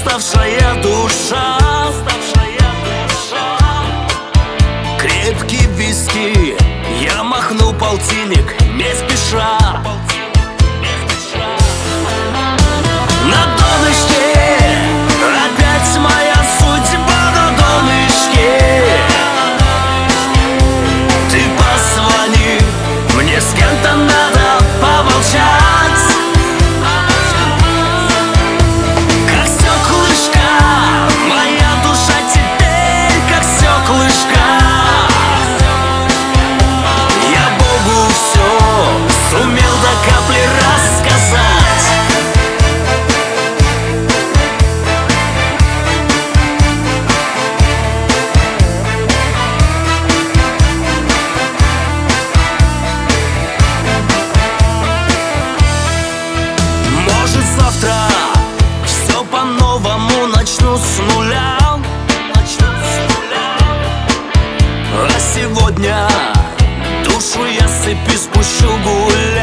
уставшая душа. Крепкий виски, я махну полтинник не спеша. На донышке опять моя судьба, на донышке. Ты позвони, мне с кем-то надо помолчать. Как стеклышко, моя душа теперь как стеклышко. Я Богу все сумел до капли рассказать. Завтра все по-новому начну с нуля. А сегодня душу я с цепи спущу гулять.